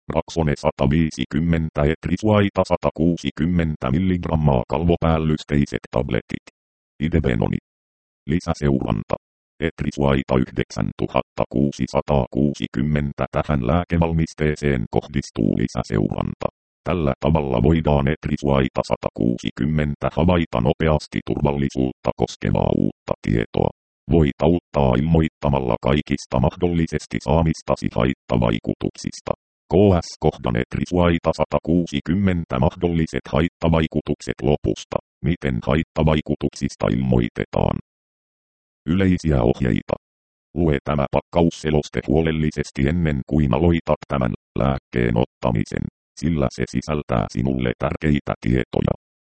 Raksone 150 etrisuaita 160 mg kalvopäällysteiset tabletit. Idebenoni. Lisäseuranta. Etrisuaita 9660. Tähän lääkevalmisteeseen kohdistuu lisäseuranta. Tällä tavalla voidaan etrisuaita 160 havaita nopeasti turvallisuutta koskevaa uutta tietoa. Voit auttaa ilmoittamalla kaikista mahdollisesti saamistasi haittavaikutuksista. KS-kohdan etrisuaita 160 mahdolliset haittavaikutukset lopusta. Miten haittavaikutuksista ilmoitetaan? Yleisiä ohjeita. Lue tämä pakkausseloste huolellisesti ennen kuin aloitat tämän lääkkeen ottamisen, sillä se sisältää sinulle tärkeitä tietoja.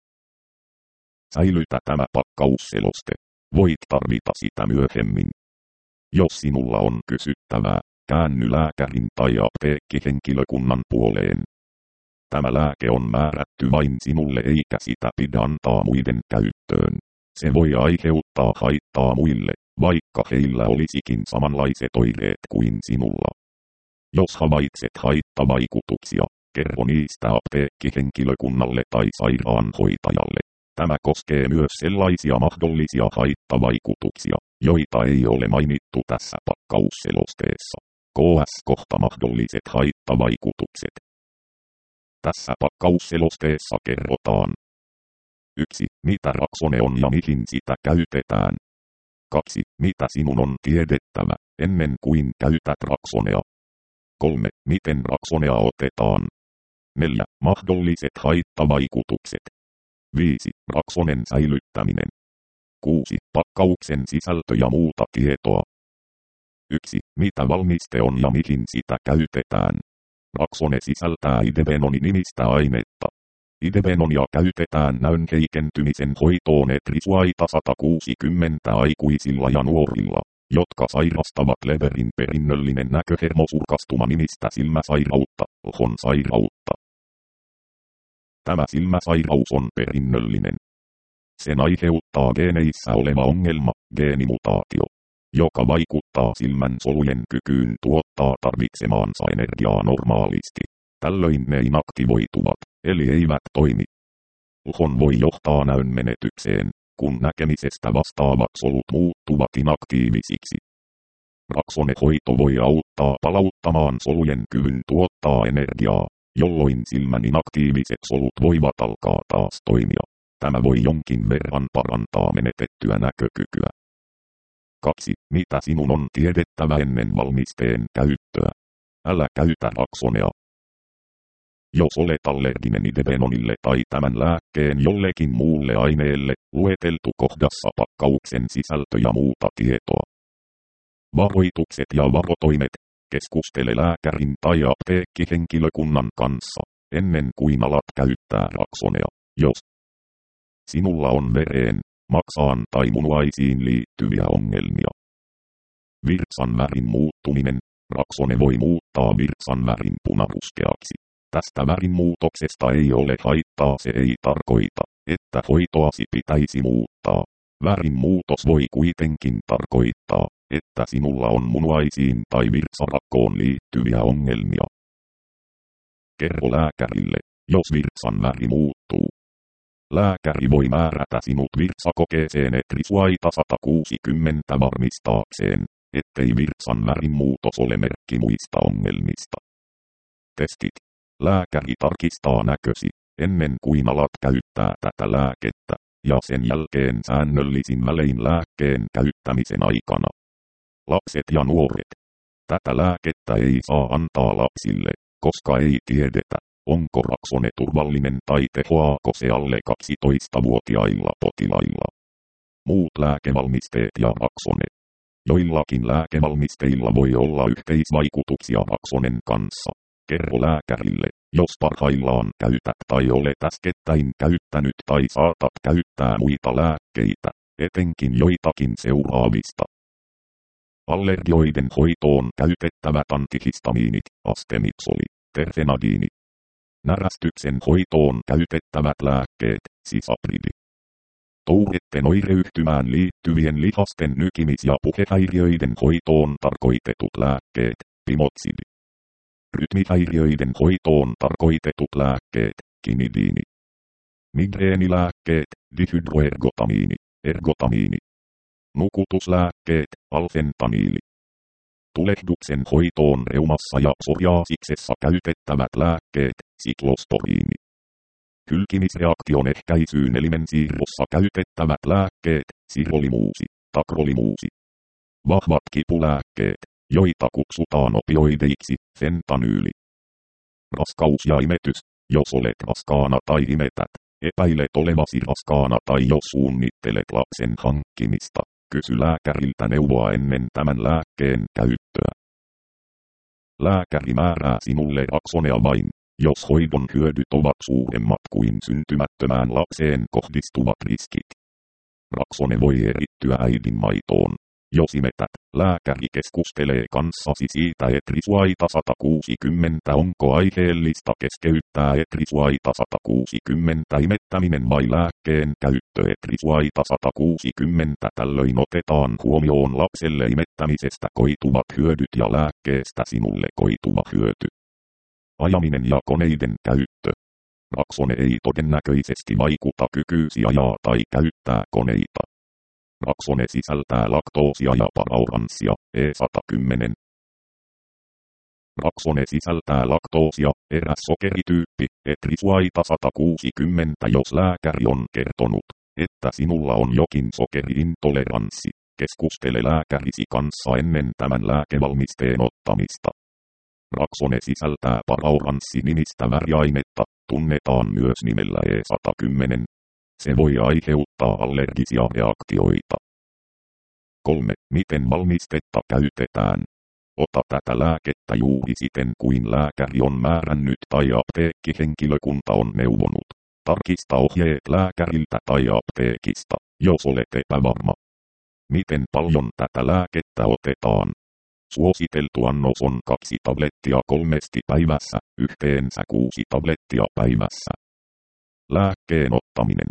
Säilytä tämä pakkausseloste. Voit tarvita sitä myöhemmin. Jos sinulla on kysyttävää, käänny lääkärin tai apteekkihenkilökunnan puoleen. Tämä lääke on määrätty vain sinulle eikä sitä pidä antaa muiden käyttöön. Se voi aiheuttaa haittaa muille, vaikka heillä olisikin samanlaiset oireet kuin sinulla. Jos havaitset haittavaikutuksia, kerro niistä apteekkihenkilökunnalle tai sairaanhoitajalle. Tämä koskee myös sellaisia mahdollisia haittavaikutuksia, joita ei ole mainittu tässä pakkausselosteessa. KS-kohta mahdolliset haittavaikutukset. Tässä pakkausselosteessa kerrotaan. 1. Mitä Raksone on ja mihin sitä käytetään. 2. Mitä sinun on tiedettävä, ennen kuin käytät Raksonea. 3. Miten Raksonea otetaan. 4. Mahdolliset haittavaikutukset. 5. Raksonen säilyttäminen. 6. Pakkauksen sisältö ja muuta tietoa. 1. Mitä valmiste on ja mihin sitä käytetään. Raksone sisältää Idebenoni-nimistä ainetta. Idebenonia käytetään näön heikentymisen hoitoon etrisuaita 160 aikuisilla ja nuorilla, jotka sairastavat leverin perinnöllinen näköhermosurkastuma nimistä silmäsairautta, LHON sairautta. Tämä silmäsairaus on perinnöllinen. Sen aiheuttaa geeneissä oleva ongelma, geenimutaatio, joka vaikuttaa silmän solujen kykyyn tuottaa tarvitsemaansa energiaa normaalisti. Tällöin ne inaktivoituvat, eli eivät toimi. LHON voi johtaa näön menetykseen, kun näkemisestä vastaavat solut muuttuvat inaktiivisiksi. Raksone-hoito voi auttaa palauttamaan solujen kyvyn tuottaa energiaa, jolloin silmän inaktiiviset solut voivat alkaa taas toimia. Tämä voi jonkin verran parantaa menetettyä näkökykyä. 2. Mitä sinun on tiedettävä ennen valmisteen käyttöä? Älä käytä Raksonea. Jos olet allerginen Idebenonille tai tämän lääkkeen jollekin muulle aineelle, lueteltu kohdassa pakkauksen sisältö ja muuta tietoa. Varoitukset ja varotoimet. Keskustele lääkärin tai apteekkihenkilökunnan kanssa, ennen kuin alat käyttää Raksonea, jos sinulla on vereen, maksaan tai munuaisiin liittyviä ongelmia. Virtsan värin muuttuminen. Raksone voi muuttaa virtsan värin punaruskeaksi. Tästä värinmuutoksesta ei ole haittaa, se ei tarkoita, että hoitoasi pitäisi muuttaa. Värinmuutos voi kuitenkin tarkoittaa, että sinulla on munuaisiin tai virtsarakkoon liittyviä ongelmia. Kerro lääkärille, jos virtsan väri muuttuu. Lääkäri voi määrätä sinut virtsakokeeseen etrisuaita 160 varmistaakseen, ettei virtsan värin muutos ole merkki muista ongelmista. Testit. Lääkäri tarkistaa näkösi, ennen kuin alat käyttää tätä lääkettä, ja sen jälkeen säännöllisin välein lääkkeen käyttämisen aikana. Lapset ja nuoret. Tätä lääkettä ei saa antaa lapsille, koska ei tiedetä, onko Raksone turvallinen tai tehoaako se alle 12-vuotiailla potilailla. Muut lääkevalmisteet ja Raksone. Joillakin lääkevalmisteilla voi olla yhteisvaikutuksia Raksonen kanssa. Kerro lääkärille, jos parhaillaan käytät tai olet äskettäin käyttänyt tai saatat käyttää muita lääkkeitä, etenkin joitakin seuraavista. Allergioiden hoitoon käytettävät antihistamiinit, astemipsoli, terfenadiini. Närästyksen hoitoon käytettävät lääkkeet, sisapridi. Touretten oireyhtymään liittyvien lihasten nykimis- ja puhehäiriöiden hoitoon tarkoitetut lääkkeet, pimotsidi. Rytmihäiriöiden hoitoon tarkoitetut lääkkeet, kinidiini. Migreenilääkkeet, dihydroergotamiini, ergotamiini. Nukutuslääkkeet, alfentaniili. Tulehduksen hoitoon reumassa ja psoriaasiksessa käytettävät lääkkeet, siklostoriini. Hylkimisreaktion ehkäisyyn elimensiirrossa käytettävät lääkkeet, sirolimuusi, takrolimuusi. Vahvat kipulääkkeet, joita kutsutaan opioideiksi, fentanyyli. Raskaus ja imetys, jos olet raskaana tai imetät, epäilet olevasi raskaana tai jos suunnittelet lapsen hankkimista, kysy lääkäriltä neuvoa ennen tämän lääkkeen käyttöä. Lääkäri määrää sinulle Raxonea vain, jos hoidon hyödyt ovat suuremmat kuin syntymättömään lapseen kohdistuvat riskit. Raxone voi erittyä äidinmaitoon. Jos imetät, lääkäri keskustelee kanssasi siitä etrisuaita 160 onko aiheellista keskeyttää etrisuaita 160 imettäminen vai lääkkeen käyttö etrisuaita 160 tällöin otetaan huomioon lapselle imettämisestä koituvat hyödyt ja lääkkeestä sinulle koituva hyöty. Ajaminen ja koneiden käyttö. Raxone ei todennäköisesti vaikuta kykyysi ajaa tai käyttää koneita. Raxone sisältää laktoosia ja parauranssia, E110. Raxone sisältää laktoosia, eräs sokerityyppi, etrisuaita 160 jos lääkäri on kertonut, että sinulla on jokin sokeriintoleranssi. Keskustele lääkärisi kanssa ennen tämän lääkevalmisteen ottamista. Raxone sisältää parauranssi-nimistä väriainetta, tunnetaan myös nimellä E110. Se voi aiheuttaa allergisia reaktioita. 3. Miten valmistetta käytetään? Ota tätä lääkettä juuri siten kuin lääkäri on määrännyt tai apteekkihenkilökunta on neuvonut. Tarkista ohjeet lääkäriltä tai apteekista, jos olet epävarma. Miten paljon tätä lääkettä otetaan? Suositeltu annos on 2 tablettia 3 päivässä, yhteensä 6 tablettia päivässä. Lääkkeen ottaminen.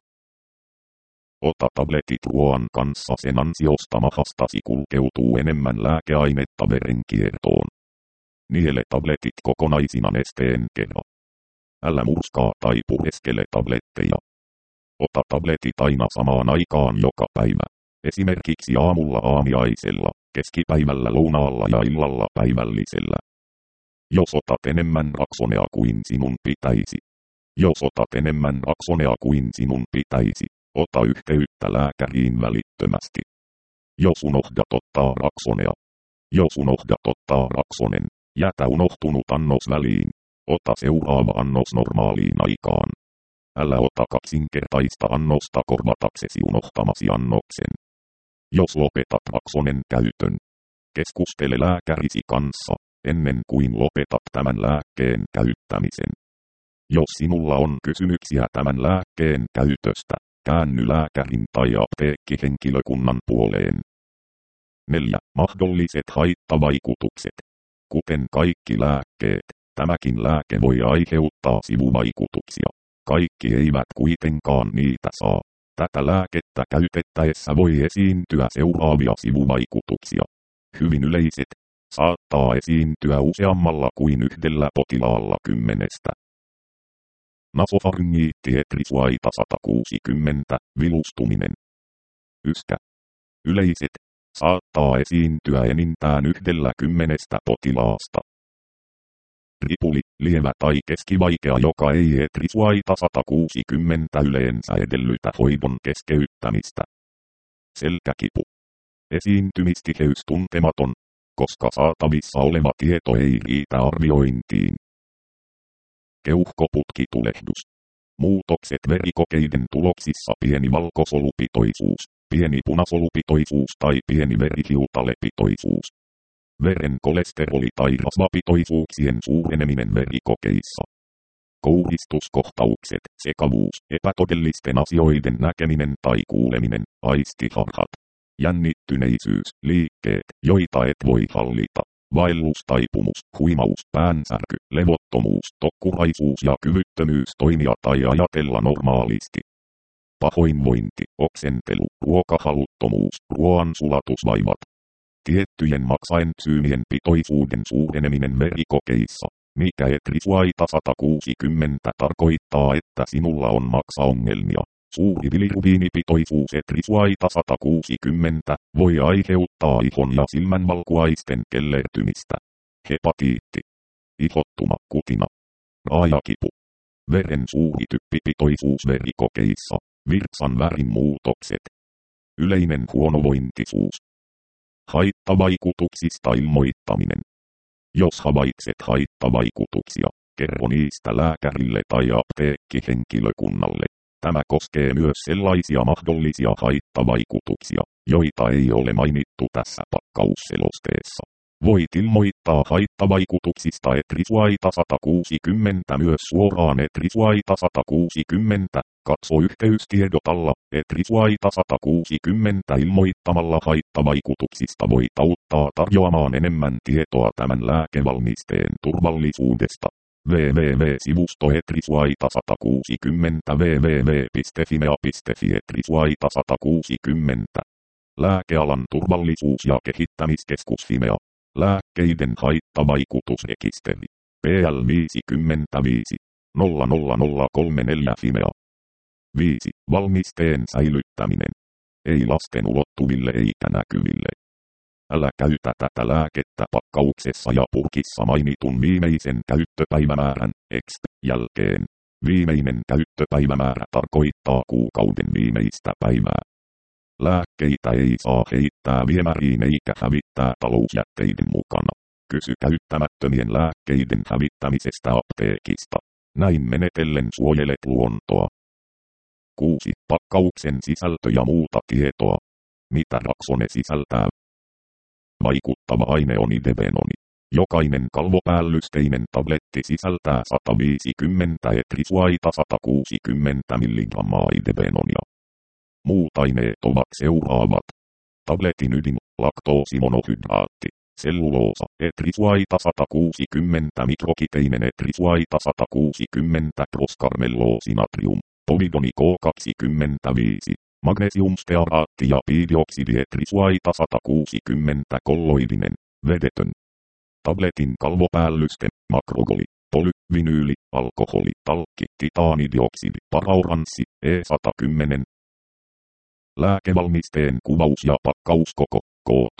Ota tabletit ruoan kanssa, sen ansiosta mahastasi kulkeutuu enemmän lääkeainetta verenkiertoon. Niele tabletit kokonaisina nesteen kerran. Älä murskaa tai pureskele tabletteja. Ota tabletit aina samaan aikaan joka päivä. Esimerkiksi aamulla aamiaisella, keskipäivällä lounaalla ja illalla päivällisellä. Jos otat enemmän Raxonea kuin sinun pitäisi. Jos otat enemmän Raxonea kuin sinun pitäisi, ota yhteyttä lääkäriin välittömästi. Jos unohdat ottaa Raxonea. Jos unohdat ottaa Raxonen, jätä unohtunut annos väliin. Ota seuraava annos normaaliin aikaan. Älä ota kaksinkertaista annosta korvataksesi unohtamasi annoksen. Jos lopetat Raxonen käytön, keskustele lääkärisi kanssa, ennen kuin lopetat tämän lääkkeen käyttämisen. Jos sinulla on kysymyksiä tämän lääkkeen käytöstä, käänny lääkärin tai apteekkihenkilökunnan puoleen. 4. Mahdolliset haittavaikutukset. Kuten kaikki lääkkeet, tämäkin lääke voi aiheuttaa sivuvaikutuksia. Kaikki eivät kuitenkaan niitä saa. Tätä lääkettä käytettäessä voi esiintyä seuraavia sivuvaikutuksia. Hyvin yleiset. Saattaa esiintyä useammalla kuin yhdellä potilaalla 10. Nasofaryngiitti etrisuaita 160, vilustuminen. Yskä. Yleiset. Saattaa esiintyä enintään 10 potilaasta. Ripuli, lievä tai keskivaikea, joka ei etrisuaita 160 yleensä edellytä hoidon keskeyttämistä. Selkäkipu. Esiintymistiheys tuntematon, koska saatavissa oleva tieto ei riitä arviointiin. Keuhkoputkitulehdus. Muutokset verikokeiden tuloksissa: pieni valkosolupitoisuus, pieni punasolupitoisuus tai pieni verihiutalepitoisuus. Veren kolesteroli- tai rasvapitoisuuksien suureneminen verikokeissa. Kouristuskohtaukset, sekavuus, epätodellisten asioiden näkeminen tai kuuleminen, aistiharhat. Jännittyneisyys, liikkeet, joita et voi hallita. Vaellustaipumus, huimaus, päänsärky, levottomuus, tokkuraisuus ja kyvyttömyys toimia tai ajatella normaalisti. Pahoinvointi, oksentelu, ruokahaluttomuus, ruoansulatusvaivat. Tiettyjen maksaentsyymien pitoisuuden suureneminen verikokeissa. Mikä etrisuaita 160 tarkoittaa, että sinulla on maksaongelmia. Suuri bilirubiinipitoisuus etrisuaita 160 voi aiheuttaa ihon ja silmänvalkuaisten kellertymistä. Hepatiitti. Ihottuma kutina. Raajakipu. Veren suuri typpipitoisuus verikokeissa. Virtsan värin muutokset. Yleinen huonovointisuus. Haittavaikutuksista ilmoittaminen. Jos havaitset haittavaikutuksia, kerro niistä lääkärille tai apteekkihenkilökunnalle. Tämä koskee myös sellaisia mahdollisia haittavaikutuksia, joita ei ole mainittu tässä pakkausselosteessa. Voit ilmoittaa haittavaikutuksista etrisuaita 160 myös suoraan etrisuaita 160. Katso yhteystiedot alla. Etrisuaita 160 ilmoittamalla haittavaikutuksista voit auttaa tarjoamaan enemmän tietoa tämän lääkevalmisteen turvallisuudesta. www.sivusto etrisuaita 160 www.fimea.fi etrisuaita 160. Lääkealan turvallisuus- ja kehittämiskeskus Fimea. Lääkkeiden haittavaikutusrekisteri. PL 55 00034 Fimea. 5. Valmisteen säilyttäminen. Ei lasten ulottuville eikä näkyville. Älä käytä tätä lääkettä pakkauksessa ja purkissa mainitun viimeisen käyttöpäivämäärän jälkeen. Viimeinen käyttöpäivämäärä tarkoittaa kuukauden viimeistä päivää. Lääkkeitä ei saa heittää viemäriin eikä hävittää talousjätteiden mukana. Kysy käyttämättömien lääkkeiden hävittämisestä apteekista. Näin menetellen suojelet luontoa. 6. Pakkauksen sisältö ja muuta tietoa. Mitä Raxone sisältää? Vaikuttava aine on idebenoni. Jokainen kalvopäällysteinen tabletti sisältää 150 etrisuaita 160 mg idebenonia. Muut aineet ovat seuraavat. Tabletin ydin, laktoosimonohydraatti, selluloosa, etrisuaita 160 mikrokiteinen etrisuaita 160 proskarmelloosi-natrium, povidoni K25, magnesiumstearaatti ja piidioksidi etrisuaita 160 kolloidinen, vedetön. Tabletin kalvopäällyste, makrogoli, polyvinyyli, alkoholi, talkki, titaanidioksidi, parauranssi, E110. Lääkevalmisteen kuvaus ja pakkauskoko, koot.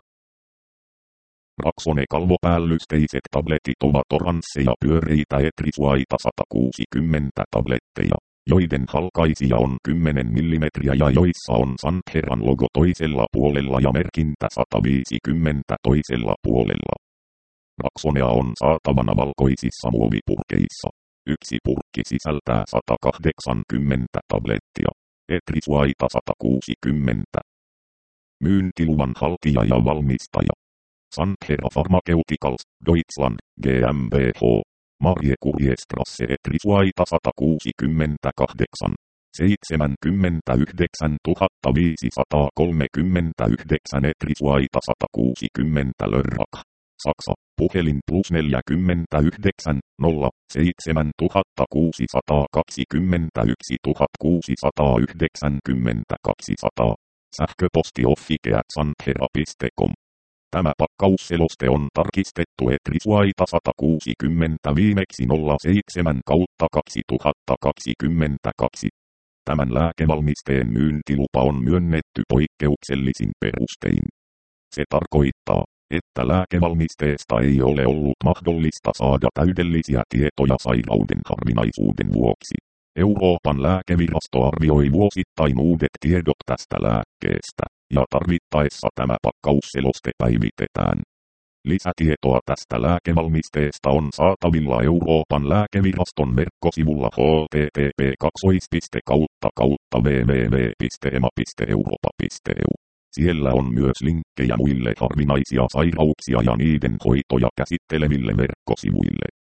Raxone kalvopäällysteiset tabletit ovat oransseja pyöreitä etrisuaita 160 tabletteja, joiden halkaisija on 10 mm ja joissa on Santheran logo toisella puolella ja merkintä 150 toisella puolella. Raxonea on saatavana valkoisissa muovipurkeissa. Yksi purkki sisältää 180 tablettia. Etrisuaita 160. Myyntiluvan haltija ja valmistaja. Santhera Pharmaceuticals, Deutschland, GmbH. Mariekuriestrasse etrisuaita 168. 79 539 etrisuaita 160 Lörrak. Saksa, puhelin +49 0 7 621 690 200. Sähköposti office@santhera.com. Tämä pakkausseloste on tarkistettu etrisuaita 160 viimeksi 07/2022. Tämän lääkevalmisteen myyntilupa on myönnetty poikkeuksellisin perustein. Se tarkoittaa, että lääkevalmisteesta ei ole ollut mahdollista saada täydellisiä tietoja sairauden harvinaisuuden vuoksi. Euroopan lääkevirasto arvioi vuosittain uudet tiedot tästä lääkkeestä, ja tarvittaessa tämä pakkausseloste päivitetään. Lisätietoa tästä lääkevalmisteesta on saatavilla Euroopan lääkeviraston verkkosivulla http://www.ema.europa.eu. Siellä on myös linkkejä muille harvinaisia sairauksia ja niiden hoitoja käsitteleville verkkosivuille.